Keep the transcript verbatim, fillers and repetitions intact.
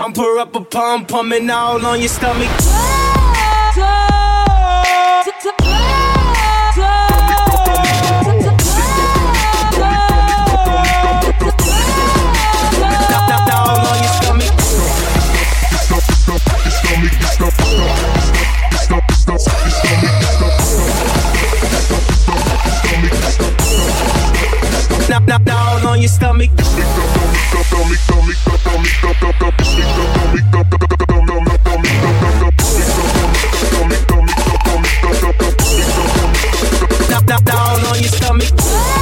Pumper up a pump, pumping all on your stomach. Knock, knock, down on your stomach. Knock, knock, down on your stomach.